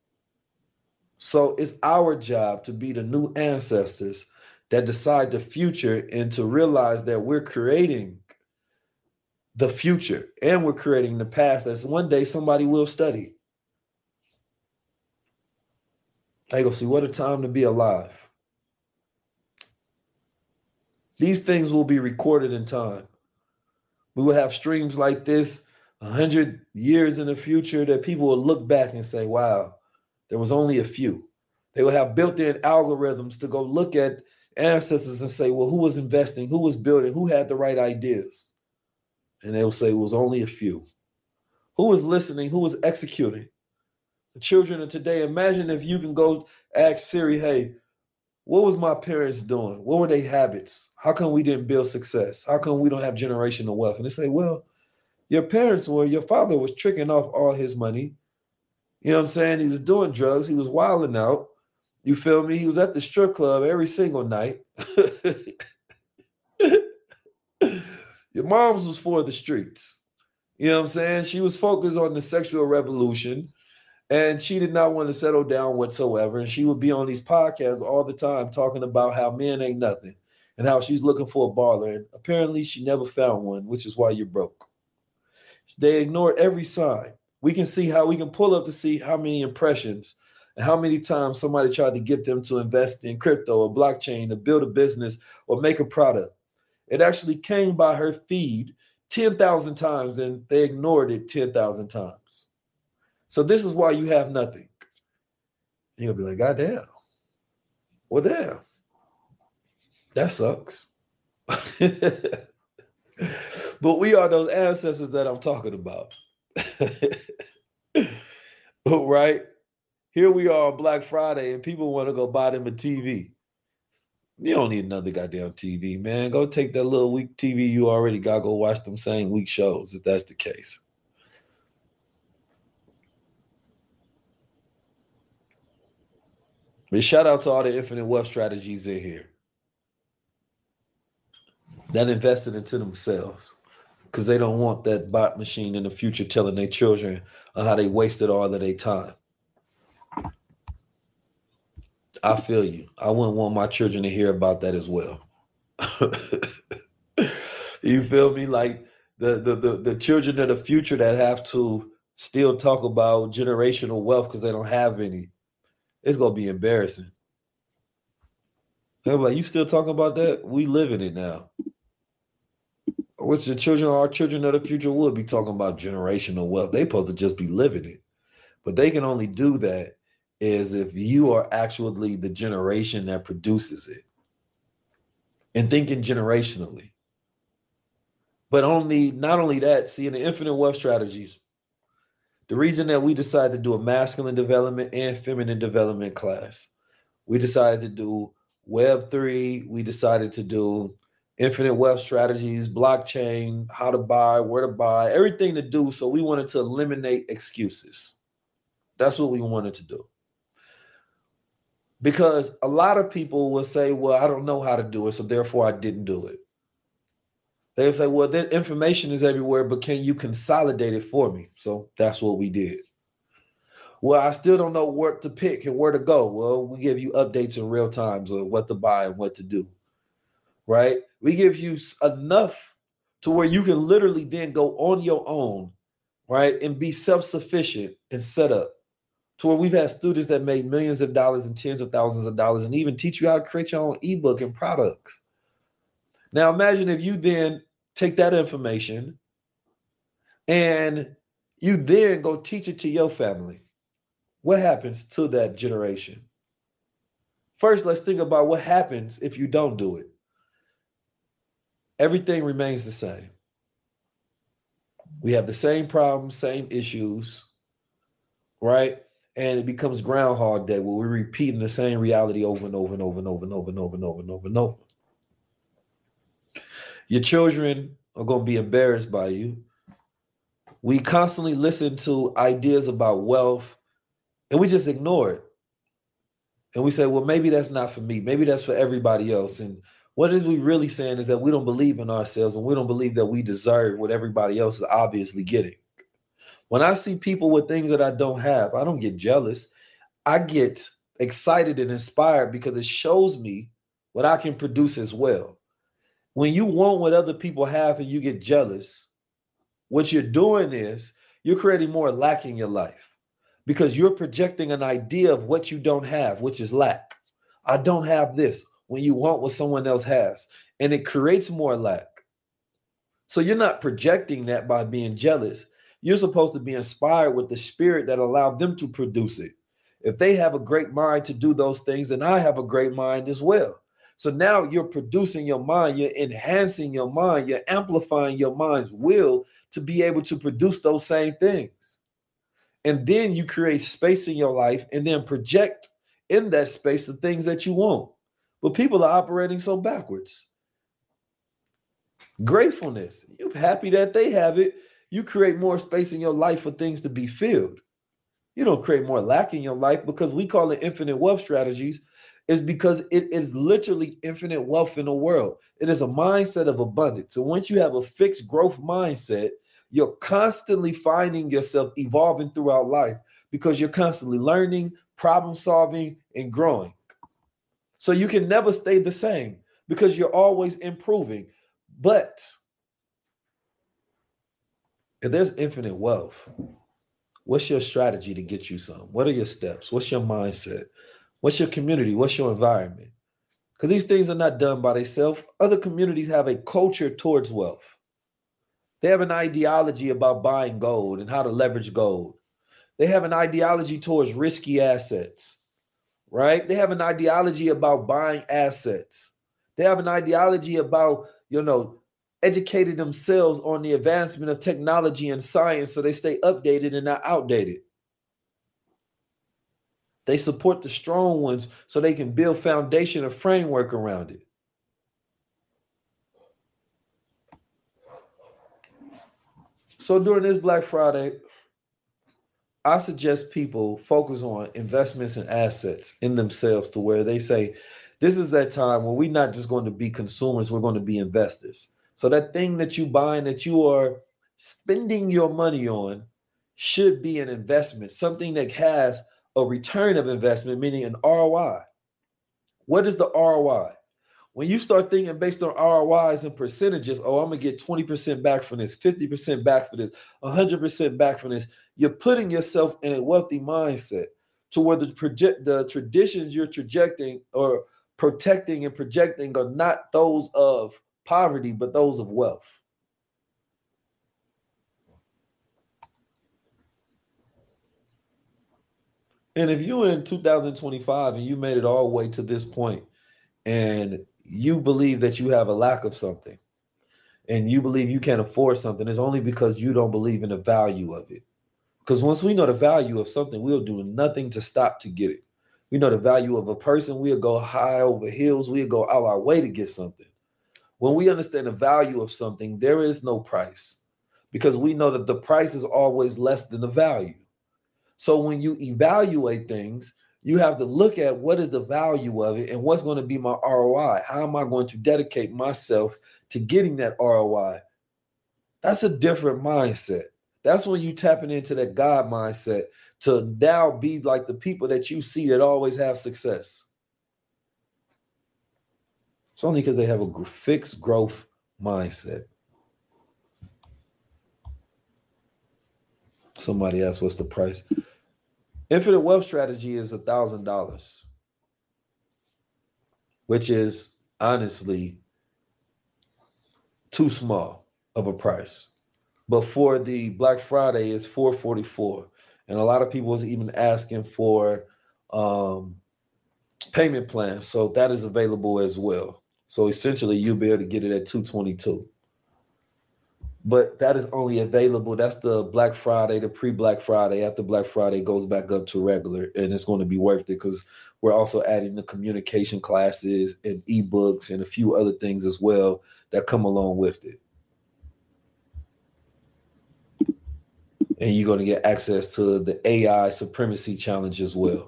So it's our job to be the new ancestors that decide the future and to realize that we're creating the future and we're creating the past that one day somebody will study. I go, see, what a time to be alive. These things will be recorded in time. We will have streams like this a hundred years in the future that people will look back and say, wow, there was only a few. They will have built-in algorithms to go look at ancestors and say, well, who was investing? Who was building? Who had the right ideas? And they will say it was only a few. Who was listening? Who was executing? The children of today, imagine if you can go ask Siri, hey, what was my parents doing? What were their habits? How come we didn't build success? How come we don't have generational wealth? And they say, well, your parents were, your father was tricking off all his money. You know what I'm saying? He was doing drugs. He was wilding out. You feel me? He was at the strip club every single night. Your mom's was for the streets. You know what I'm saying? She was focused on the sexual revolution, and she did not want to settle down whatsoever. And she would be on these podcasts all the time talking about how men ain't nothing and how she's looking for a baller. And apparently she never found one, which is why you're broke. They ignored every sign. We can see how we can pull up to see how many impressions and how many times somebody tried to get them to invest in crypto or blockchain to build a business or make a product. It actually came by her feed ten thousand times and they ignored it ten thousand times. So this is why you have nothing. And you'll be like, God damn. Well, damn. That sucks. But we are those ancestors that I'm talking about. Right? Here we are on Black Friday and people want to go buy them a T V. You don't need another goddamn T V, man. Go take that little weak T V you already got. Go watch them same weak shows if that's the case. But shout out to all the infinite wealth strategies in here that invested into themselves because they don't want that bot machine in the future telling their children on how they wasted all of their time. I feel you. I wouldn't want my children to hear about that as well. You feel me? Like the, the, the, the children of the future that have to still talk about generational wealth because they don't have any. It's going to be embarrassing. They're like, you still talking about that? We live in it now. Which the children, our children of the future would be talking about generational wealth. They supposed to just be living it. But they can only do that is if you are actually the generation that produces it and thinking generationally. But only, not only that, see, in the infinite wealth strategies, the reason that we decided to do a masculine development and feminine development class, we decided to do Web three, we decided to do infinite wealth strategies, blockchain, how to buy, where to buy, everything to do. So we wanted to eliminate excuses. That's what we wanted to do. Because a lot of people will say, well, I don't know how to do it, so therefore I didn't do it. They say, well, the information is everywhere, but can you consolidate it for me? So that's what we did. Well, I still don't know where to pick and where to go. Well, we give you updates in real time of what to buy and what to do, right? We give you enough to where you can literally then go on your own, right, and be self-sufficient and set up to where we've had students that made millions of dollars and tens of thousands of dollars and even teach you how to create your own ebook and products. Now, imagine if you then take that information and you then go teach it to your family. What happens to that generation? First, let's think about what happens if you don't do it. Everything remains the same. We have the same problems, same issues, right? And it becomes Groundhog Day where we're repeating the same reality over and over and over and over and over and over and over and over and over. Your children are going to be embarrassed by you. We constantly listen to ideas about wealth and we just ignore it. And we say, well, maybe that's not for me. Maybe that's for everybody else. And what is we really saying is that we don't believe in ourselves and we don't believe that we deserve what everybody else is obviously getting. When I see people with things that I don't have, I don't get jealous. I get excited and inspired because it shows me what I can produce as well. When you want what other people have and you get jealous, what you're doing is you're creating more lack in your life because you're projecting an idea of what you don't have, which is lack. I don't have this when you want what someone else has, and it creates more lack. So you're not projecting that by being jealous. You're supposed to be inspired with the spirit that allowed them to produce it. If they have a great mind to do those things, then I have a great mind as well. So now you're producing your mind, you're enhancing your mind, you're amplifying your mind's will to be able to produce those same things. And then you create space in your life and then project in that space the things that you want. But people are operating so backwards. Gratefulness. You're happy that they have it. You create more space in your life for things to be filled. You don't create more lack in your life because we call it infinite wealth strategies. Is because it is literally infinite wealth in the world. It is a mindset of abundance. So once you have a fixed growth mindset, you're constantly finding yourself evolving throughout life because you're constantly learning, problem solving, and growing. So you can never stay the same because you're always improving. But if there's infinite wealth, what's your strategy to get you some? What are your steps? What's your mindset? What's your community? What's your environment? Because these things are not done by themselves. Other communities have a culture towards wealth. They have an ideology about buying gold and how to leverage gold. They have an ideology towards risky assets, right? They have an ideology about buying assets. They have an ideology about, you know, educating themselves on the advancement of technology and science so they stay updated and not outdated. They support the strong ones so they can build foundation and framework around it. So during this Black Friday, I suggest people focus on investments and assets in themselves to where they say, this is that time when we're not just going to be consumers, we're going to be investors. So that thing that you buying, that you are spending your money on should be an investment, something that has a return of investment, meaning an R O I. What is the R O I? When you start thinking based on R O Is and percentages, oh, I'm going to get twenty percent back from this, fifty percent back for this, one hundred percent back from this, you're putting yourself in a wealthy mindset to where the, project, the traditions you're projecting or protecting and projecting are not those of poverty, but those of wealth. And if you're in two thousand twenty-five and you made it all the way to this point and you believe that you have a lack of something and you believe you can't afford something, it's only because you don't believe in the value of it. Because once we know the value of something, we'll do nothing to stop to get it. We know the value of a person, we'll go high over hills, we'll go out our way to get something. When we understand the value of something, there is no price because we know that the price is always less than the value. So when you evaluate things, You have to look at what is the value of it and what's going to be my R O I. How am I going to dedicate myself to getting that R O I? That's a different mindset. That's when you tapping into that God mindset to now be like the people that you see that always have success. It's only because they have a fixed growth mindset. Somebody asked, what's the price? Infinite Wealth Strategy is one thousand dollars, which is honestly too small of a price. But for the Black Friday, it's four forty-four. And a lot of people was even asking for um, payment plans. So that is available as well. So essentially, you'll be able to get it at two twenty-two. But that is only available. That's the Black Friday, the pre-Black Friday. After Black Friday goes back up to regular, and it's going to be worth it because we're also adding the communication classes and ebooks and a few other things as well that come along with it. And you're going to get access to the A I Supremacy Challenge as well.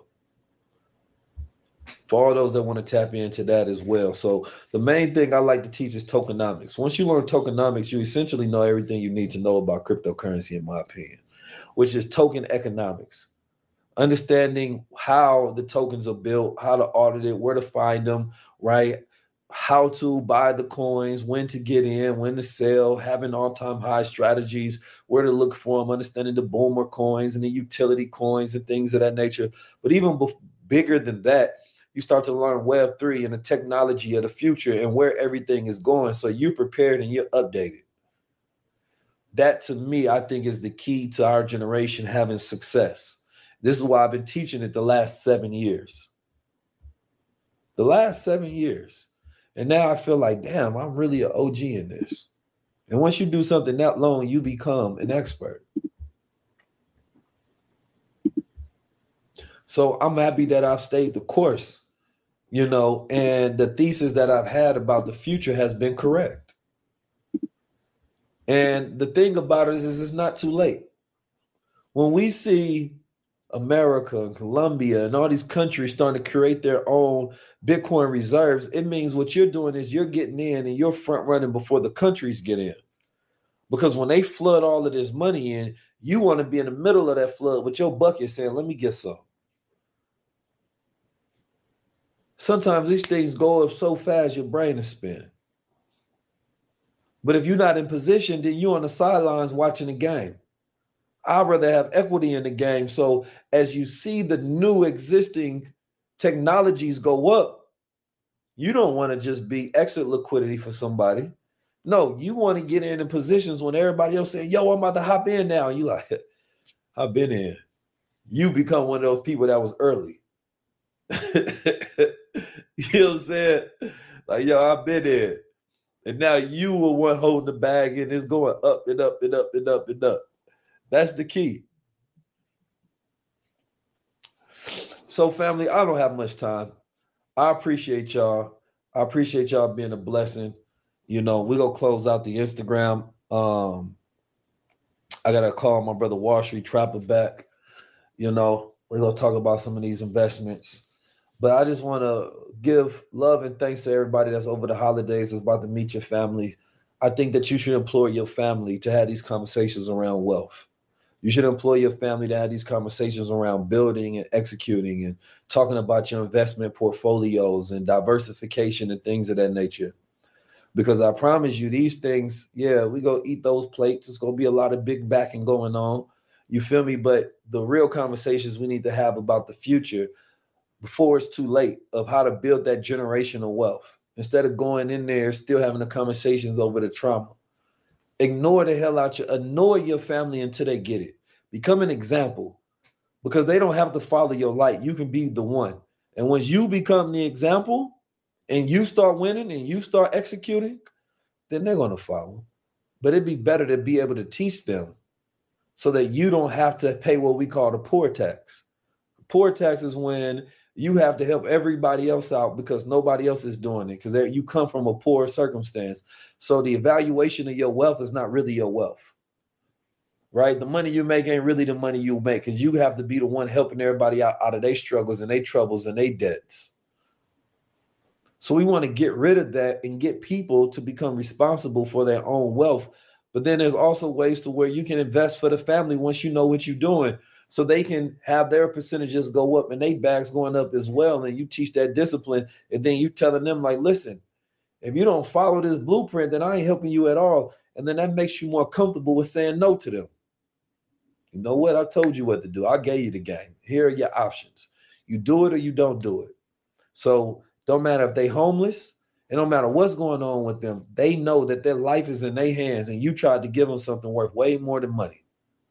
For all those that want to tap into that as well. So the main thing I like to teach is tokenomics. Once you learn tokenomics, you essentially know everything you need to know about cryptocurrency, in my opinion, which is token economics. Understanding how the tokens are built, how to audit it, where to find them, right? How to buy the coins, when to get in, when to sell, having all-time high strategies, where to look for them, understanding the boomer coins and the utility coins and things of that nature. But even b- bigger than that, you start to learn Web three and the technology of the future and where everything is going. So you're prepared and you're updated. That, to me, I think is the key to our generation having success. This is why I've been teaching it the last seven years. The last seven years. And now I feel like, damn, I'm really an O G in this. And once you do something that long, you become an expert. So I'm happy that I've stayed the course, you know, and the thesis that I've had about the future has been correct. And the thing about it is, is it's not too late. When we see America and Colombia and all these countries starting to create their own Bitcoin reserves, it means what you're doing is you're getting in and you're front running before the countries get in. Because when they flood all of this money in, you want to be in the middle of that flood with your bucket saying, let me get some. Sometimes these things go up so fast, your brain is spinning. But if you're not in position, then you're on the sidelines watching the game. I'd rather have equity in the game. So as you see the new existing technologies go up, you don't want to just be exit liquidity for somebody. No, you want to get in in positions when everybody else saying, yo, I'm about to hop in now. And you like, I've been in. You become one of those people that was early. You know what I'm saying? Like, yo, I've been in. And now you were one holding the bag and it's going up and up and up and up and up. That's the key. So, family, I don't have much time. I appreciate y'all. I appreciate y'all being a blessing. You know, we're going to close out the Instagram. Um, I got to call my brother Wall Street Trapper back. You know, we're going to talk about some of these investments. But I just want to give love and thanks to everybody that's over the holidays that's about to meet your family. I think that you should employ your family to have these conversations around wealth. You should employ your family to have these conversations around building and executing and talking about your investment portfolios and diversification and things of that nature. Because I promise you, these things, yeah, we go eat those plates. It's going to be a lot of big backing going on. You feel me? But the real conversations we need to have about the future before it's too late of how to build that generational wealth. Instead of going in there, still having the conversations over the trauma. Ignore the hell out your, annoy your family until they get it. Become an example because they don't have to follow your light. You can be the one. And once you become the example and you start winning and you start executing, then they're going to follow. But it'd be better to be able to teach them so that you don't have to pay what we call the poor tax. Poor tax is when you have to help everybody else out because nobody else is doing it because you come from a poor circumstance. So the evaluation of your wealth is not really your wealth. right? The money you make ain't really the money you make because you have to be the one helping everybody out, out of their struggles and their troubles and their debts. So we want to get rid of that and get people to become responsible for their own wealth. But then there's also ways to where you can invest for the family once you know what you're doing, so they can have their percentages go up and their bags going up as well. And you teach that discipline, and then you telling them like, listen, if you don't follow this blueprint, then I ain't helping you at all. And then that makes you more comfortable with saying no to them. You know what? I told you what to do. I gave you the game. Here are your options. You do it or you don't do it. So don't matter if they homeless, it don't matter what's going on with them. They know that their life is in their hands, and you tried to give them something worth way more than money.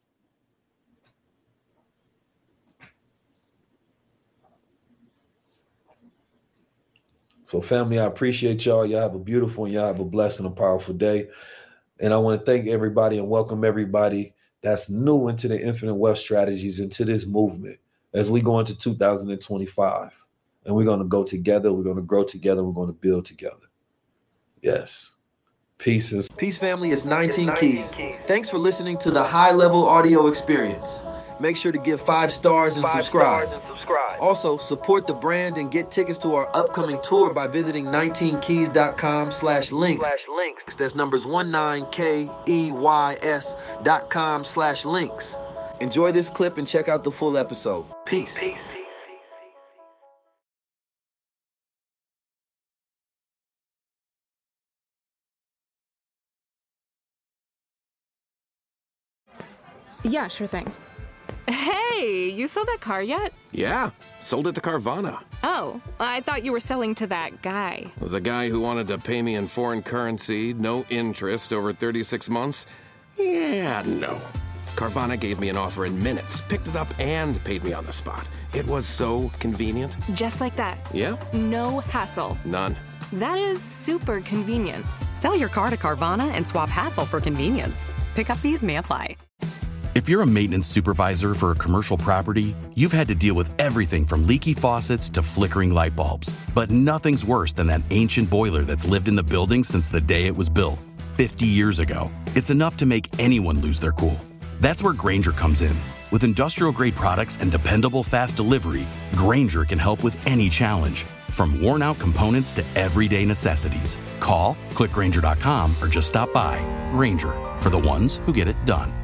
So family, I appreciate y'all. Y'all have a beautiful and y'all have a blessed and a powerful day. And I want to thank everybody and welcome everybody that's new into the Infinite Wealth Strategies, into this movement as we go into two thousand twenty-five. And we're going to go together. We're going to grow together. We're going to build together. Yes. Peace. Peace, family. It's nineteen Keys. Thanks for listening to the High Level Audio Experience. Make sure to give five stars and subscribe. Also, support the brand and get tickets to our upcoming tour by visiting nineteen keys dot com slash links. That's numbers nineteen keys dot com slash links. Enjoy this clip and check out the full episode. Peace. Peace. Yeah, sure thing. Hey, you sold that car yet? Yeah, sold it to Carvana. Oh, I thought you were selling to that guy. The guy who wanted to pay me in foreign currency, no interest, over thirty-six months? Yeah, no. Carvana gave me an offer in minutes, picked it up, and paid me on the spot. It was so convenient. Just like that. Yep. No hassle. None. That is super convenient. Sell your car to Carvana and swap hassle for convenience. Pickup fees may apply. If you're a maintenance supervisor for a commercial property, you've had to deal with everything from leaky faucets to flickering light bulbs. But nothing's worse than that ancient boiler that's lived in the building since the day it was built, fifty years ago. It's enough to make anyone lose their cool. That's where Grainger comes in. With industrial-grade products and dependable fast delivery, Grainger can help with any challenge, from worn-out components to everyday necessities. Call, click Grainger dot com, or just stop by. Grainger, for the ones who get it done.